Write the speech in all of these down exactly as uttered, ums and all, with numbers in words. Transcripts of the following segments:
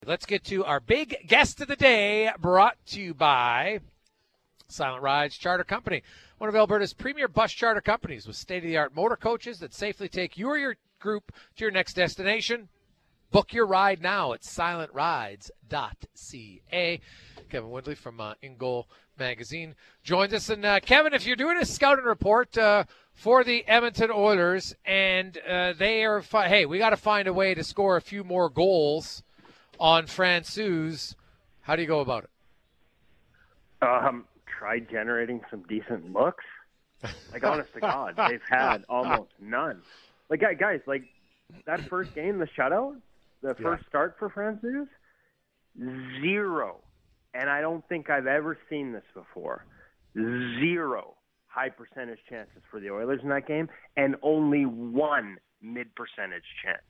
Let's get to our big guest of the day, brought to you by Silent Rides Charter Company, one of Alberta's premier bus charter companies with state-of-the-art motor coaches that safely take you or your group to your next destination. Book your ride now at silent rides dot c a. Kevin Woodley from uh, In Goal Magazine joins us. And, uh, Kevin, if you're doing a scouting report uh, for the Edmonton Oilers and uh, they are fi- – hey, we got to find a way to score a few more goals – on Francouz, how do you go about it? Um, try generating some decent looks. Like, honest to God, they've had almost none. Like, guys, like, that first game, the shutout, the Yeah. first start for Francouz, zero. And I don't think I've ever seen this before. Zero high percentage chances for the Oilers in that game, and only one mid-percentage chance.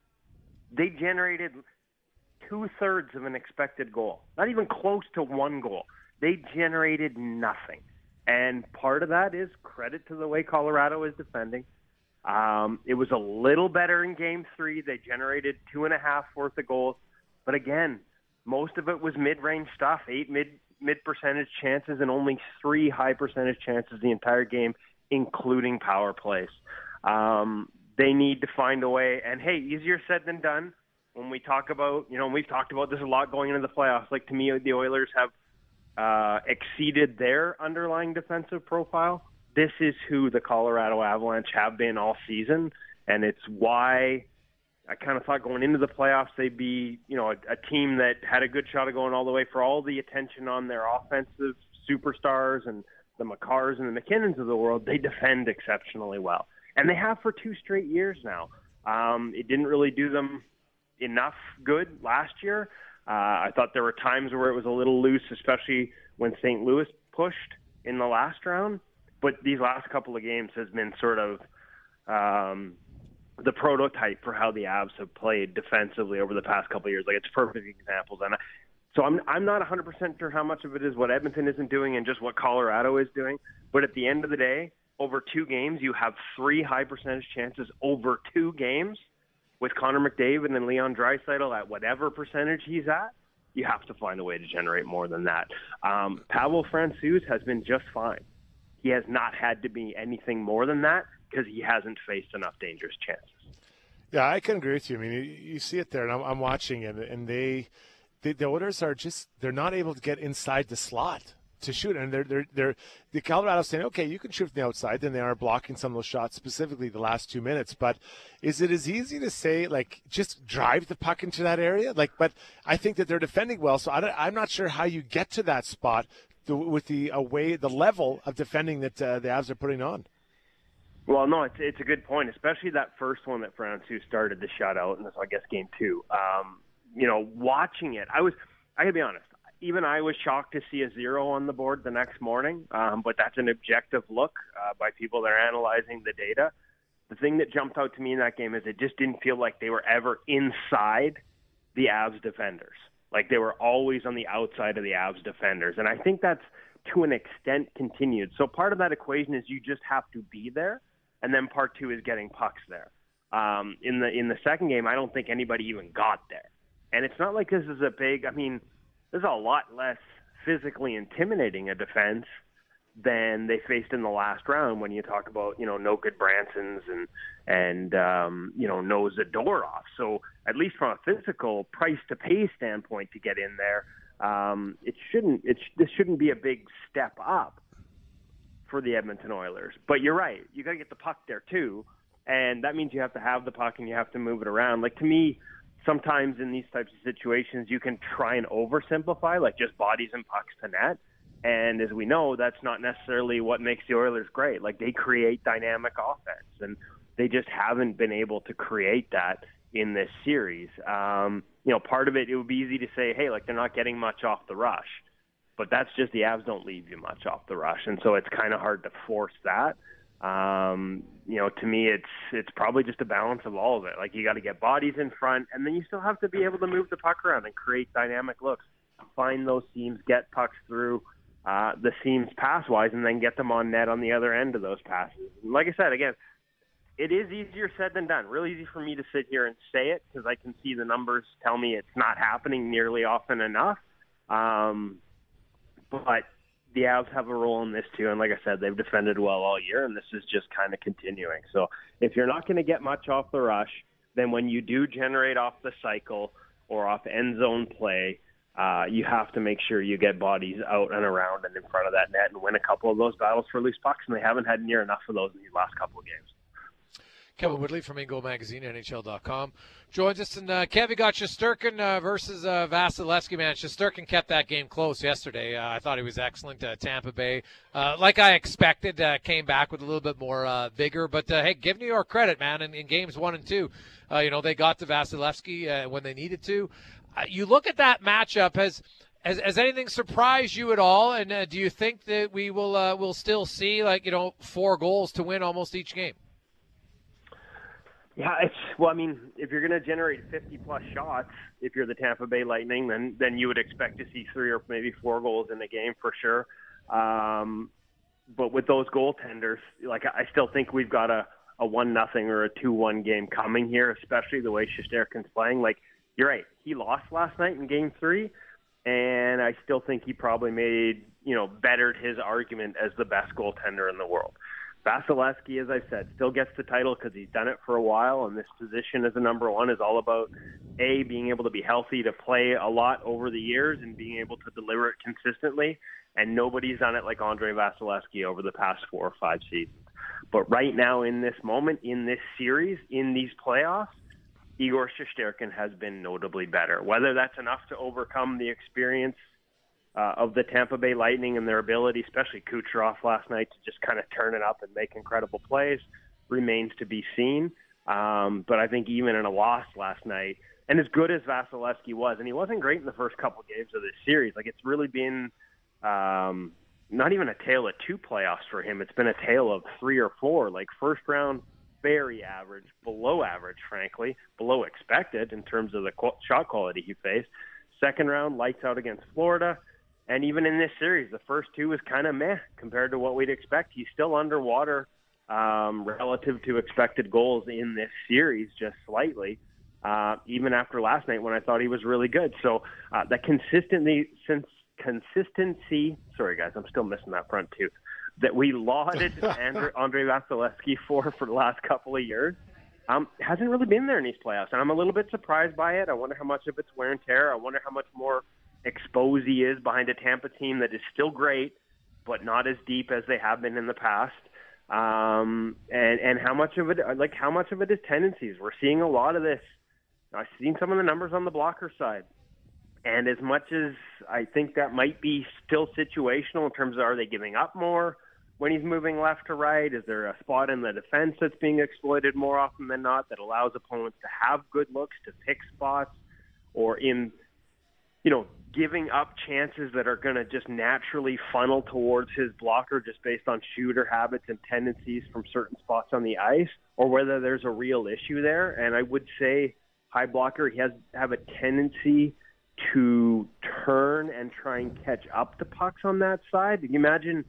They generated two-thirds of an expected goal, not even close to one goal. They generated nothing. And part of that is credit to the way Colorado is defending. Um, it was a little better in game three. They generated two and a half worth of goals. But again, most of it was mid-range stuff, eight mid, mid-percentage chances and only three high-percentage chances the entire game, including power plays. Um, they need to find a way. And, hey, easier said than done. When we talk about, you know, we've talked about this a lot going into the playoffs. Like, to me, the Oilers have uh, exceeded their underlying defensive profile. This is who the Colorado Avalanche have been all season, and it's why I kind of thought going into the playoffs they'd be, you know, a, a team that had a good shot of going all the way for all the attention on their offensive superstars and the Makars and the McKinnons of the world. They defend exceptionally well, and they have for two straight years now. Um, it didn't really do them enough good last year. Uh, I thought there were times where it was a little loose, especially when Saint Louis pushed in the last round. But these last couple of games has been sort of um, the prototype for how the Avs have played defensively over the past couple of years. Like, it's perfect examples. And I, so I'm I'm not one hundred percent sure how much of it is what Edmonton isn't doing and just what Colorado is doing. But at the end of the day, over two games, you have three high percentage chances over two games. With Connor McDavid and Leon Draisaitl at whatever percentage he's at, you have to find a way to generate more than that. Um, Pavel Francouz has been just fine. He has not had to be anything more than that because he hasn't faced enough dangerous chances. Yeah, I can agree with you. I mean, you, you see it there, and I'm, I'm watching it, and they, they, the Oilers are just, they're not able to get inside the slot to shoot, and they're they're they're the Colorado's saying, okay, you can shoot from the outside. Then they are blocking some of those shots, specifically the last two minutes. But is it as easy to say, like, just drive the puck into that area? Like, but I think that they're defending well, so I don't, I'm not sure how you get to that spot the, with the away the level of defending that uh, the Avs are putting on. Well, no, it's it's a good point, especially that first one that Francouz started the shutout, and this, I guess, game two. Um, you know, watching it, I was, I gotta be honest. Even I was shocked to see a zero on the board the next morning, um, but that's an objective look uh, by people that are analyzing the data. The thing that jumped out to me in that game is it just didn't feel like they were ever inside the Avs defenders. Like, they were always on the outside of the Avs defenders. And I think that's, to an extent, continued. So part of that equation is you just have to be there, and then part two is getting pucks there. Um, in the in the second game, I don't think anybody even got there. And it's not like this is a big – I mean – there's a lot less physically intimidating a defense than they faced in the last round when you talk about, you know, no good Bransons and, and um, you know, no Zadorov. So at least from a physical price-to-pay standpoint to get in there, um, it shouldn't, it sh- this shouldn't be a big step up for the Edmonton Oilers. But you're right. You got to get the puck there, too. And that means you have to have the puck and you have to move it around. Like, to me, sometimes in these types of situations, you can try and oversimplify, like just bodies and pucks to net. And as we know, that's not necessarily what makes the Oilers great. Like, they create dynamic offense, and they just haven't been able to create that in this series. Um, you know, part of it, it would be easy to say, hey, like, they're not getting much off the rush. But that's just the Avs don't leave you much off the rush, and so it's kind of hard to force that. Um, you know, to me, it's it's probably just a balance of all of it. Like, you got to get bodies in front, and then you still have to be able to move the puck around and create dynamic looks, find those seams, get pucks through uh, the seams pass-wise, and then get them on net on the other end of those passes. And like I said, again, it is easier said than done. Really easy for me to sit here and say it because I can see the numbers tell me it's not happening nearly often enough. Um, but the Avs have a role in this too, and like I said, they've defended well all year, and this is just kind of continuing. So if you're not going to get much off the rush, then when you do generate off the cycle or off end zone play, uh, you have to make sure you get bodies out and around and in front of that net and win a couple of those battles for loose pucks, and they haven't had near enough of those in these last couple of games. Kevin Woodley from Ingo Magazine, N H L dot com. Joins us, and uh, Kev, you got Shesterkin uh, versus uh, Vasilevsky, man. Shesterkin kept that game close yesterday. Uh, I thought he was excellent. Uh, Tampa Bay, uh, like I expected, uh, came back with a little bit more uh, vigor. But, uh, hey, give New York credit, man. In, in games one and two, uh, you know, they got to Vasilevsky uh, when they needed to. Uh, you look at that matchup, has, has, has anything surprised you at all? And uh, do you think that we will uh, will still see, like, you know, four goals to win almost each game? Yeah, it's well. I mean, if you're going to generate fifty plus shots, if you're the Tampa Bay Lightning, then then you would expect to see three or maybe four goals in a game for sure. Um, but with those goaltenders, like I still think we've got a, a one nothing or a two one game coming here, especially the way Shesterkin's playing. Like you're right, he lost last night in Game Three, and I still think he probably made you know bettered his argument as the best goaltender in the world. Vasilevsky, as I said, still gets the title because he's done it for a while, and this position as a number one is all about, A, being able to be healthy to play a lot over the years and being able to deliver it consistently, and nobody's done it like Andrei Vasilevsky over the past four or five seasons. But right now in this moment, in this series, in these playoffs, Igor Shesterkin has been notably better. Whether that's enough to overcome the experience Uh, of the Tampa Bay Lightning and their ability, especially Kucherov last night, to just kind of turn it up and make incredible plays, remains to be seen. Um, but I think even in a loss last night, and as good as Vasilevsky was, and he wasn't great in the first couple games of this series, like it's really been um, not even a tale of two playoffs for him. It's been a tale of three or four, like first round, very average, below average, frankly, below expected in terms of the shot quality he faced. Second round, lights out against Florida. And even in this series, the first two was kind of meh compared to what we'd expect. He's still underwater um, relative to expected goals in this series, just slightly, uh, even after last night when I thought he was really good. So uh, that consistency, since consistency, sorry guys, I'm still missing that front tooth, that we lauded Andre, Andrei Vasilevsky for for the last couple of years, um, hasn't really been there in these playoffs. And I'm a little bit surprised by it. I wonder how much of it's wear and tear. I wonder how much more exposed he is behind a Tampa team that is still great, but not as deep as they have been in the past. Um, and, and how much of it, like how much of it is tendencies? We're seeing a lot of this. I've seen some of the numbers on the blocker side. And as much as I think that might be still situational in terms of are they giving up more when he's moving left to right? Is there a spot in the defense that's being exploited more often than not that allows opponents to have good looks, to pick spots, or in, you know, giving up chances that are going to just naturally funnel towards his blocker just based on shooter habits and tendencies from certain spots on the ice, or whether there's a real issue there. And I would say high blocker, he has have a tendency to turn and try and catch up to pucks on that side. You imagine,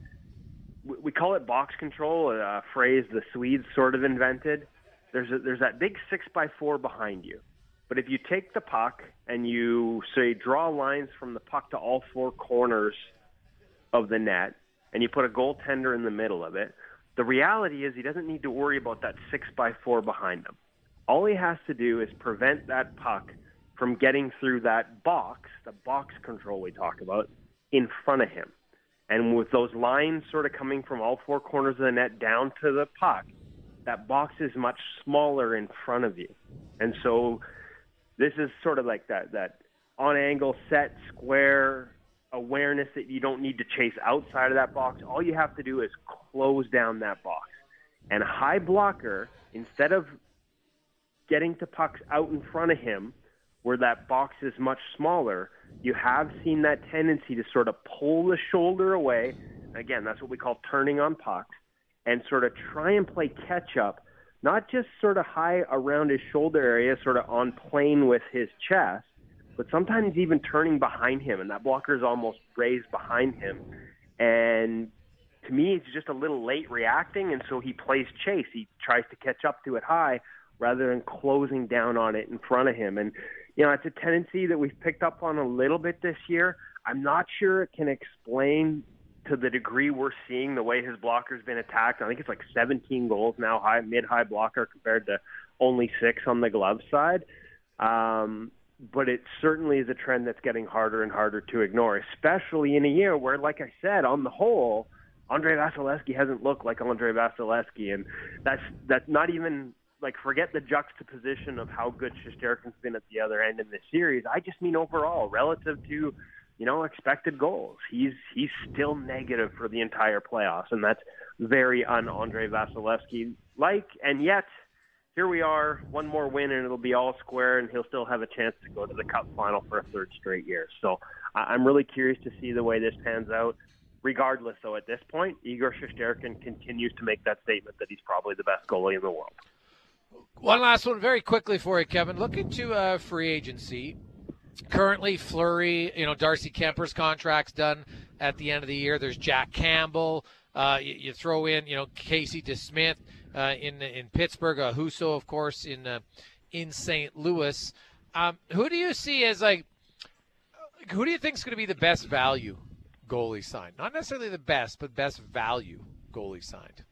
we call it box control, a phrase the Swedes sort of invented. There's a, there's that big six by four behind you. But if you take the puck and you, say, draw lines from the puck to all four corners of the net, and you put a goaltender in the middle of it, the reality is he doesn't need to worry about that six by four behind him. All he has to do is prevent that puck from getting through that box, the box control we talk about, in front of him. And with those lines sort of coming from all four corners of the net down to the puck, that box is much smaller in front of you. And so this is sort of like that that on-angle, set, square awareness that you don't need to chase outside of that box. All you have to do is close down that box. And a high blocker, instead of getting to pucks out in front of him where that box is much smaller, you have seen that tendency to sort of pull the shoulder away. Again, that's what we call turning on pucks, and sort of try and play catch-up, not just sort of high around his shoulder area, sort of on plane with his chest, but sometimes even turning behind him, and that blocker is almost raised behind him. And to me, he's just a little late reacting, and so he plays chase. He tries to catch up to it high rather than closing down on it in front of him. And, you know, it's a tendency that we've picked up on a little bit this year. I'm not sure it can explain to the degree we're seeing the way his blocker's been attacked. I think it's like seventeen goals now, high mid-high blocker compared to only six on the glove side. Um, but it certainly is a trend that's getting harder and harder to ignore, especially in a year where, like I said, on the whole, Andrei Vasilevskiy hasn't looked like Andrei Vasilevskiy, and that's that's not even like forget the juxtaposition of how good Shesterkin's been at the other end in this series. I just mean overall, relative to, you know, expected goals. He's he's still negative for the entire playoffs, and that's very un-Andrei Vasilevskiy-like. And yet, here we are, one more win, and it'll be all square, and he'll still have a chance to go to the Cup final for a third straight year. So I'm really curious to see the way this pans out. Regardless, though, at this point, Igor Shesterkin continues to make that statement that he's probably the best goalie in the world. One last one very quickly for you, Kevin. Looking to uh, free agency. Currently, Fleury, you know, Darcy Kemper's contract's done at the end of the year. There's Jack Campbell. Uh, you, you throw in, you know, Casey DeSmith uh, in in Pittsburgh. Uh, Husso, of course, in uh, in Saint Louis. Um, who do you see as, like, who do you think is going to be the best value goalie signed? Not necessarily the best, but best value goalie signed.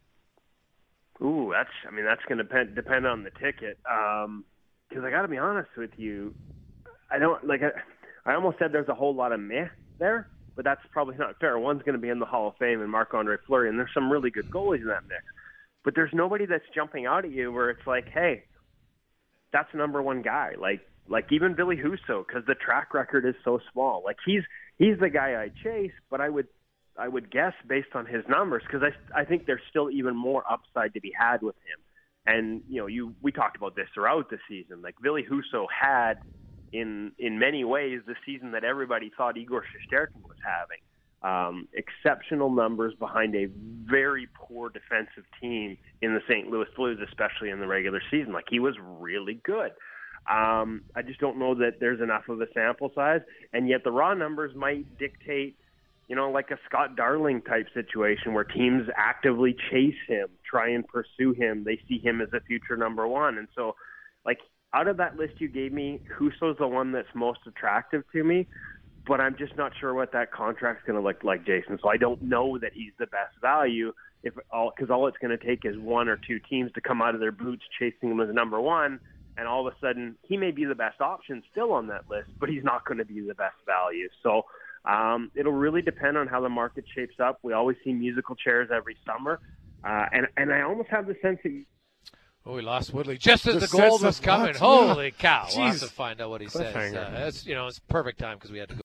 Ooh, that's, I mean, that's going to depend, depend on the ticket. Um, because I got to be honest with you, I don't, like, I, I almost said there's a whole lot of meh there, but that's probably not fair. One's going to be in the Hall of Fame and Marc-Andre Fleury, and there's some really good goalies in that mix. But there's nobody that's jumping out at you where it's like, hey, that's number one guy. Like, like even Billy Husso, because the track record is so small. Like, he's he's the guy I chase, but I would I would guess based on his numbers, because I, I think there's still even more upside to be had with him. And, you know, you we talked about this throughout the season. Like, Billy Husso had, in in many ways, the season that everybody thought Igor Shesterkin was having. Um, exceptional numbers behind a very poor defensive team in the Saint Louis Blues, especially in the regular season. Like, he was really good. Um, I just don't know that there's enough of a sample size, and yet the raw numbers might dictate, you know, like a Scott Darling type situation where teams actively chase him, try and pursue him. They see him as a future number one. And so, like, out of that list you gave me, Husso's the one that's most attractive to me, but I'm just not sure what that contract's going to look like, Jason. So I don't know that he's the best value, if all because all it's going to take is one or two teams to come out of their boots chasing him as number one, and all of a sudden he may be the best option still on that list, but he's not going to be the best value. So um, it'll really depend on how the market shapes up. We always see musical chairs every summer, uh, and and I almost have the sense that. Oh, we lost Woodley just as The the, goal sense was of coming. what? Holy cow! Jeez. We'll have to find out what he says. Cliffhanger. Uh, it's, you know, it's perfect time because we had to go.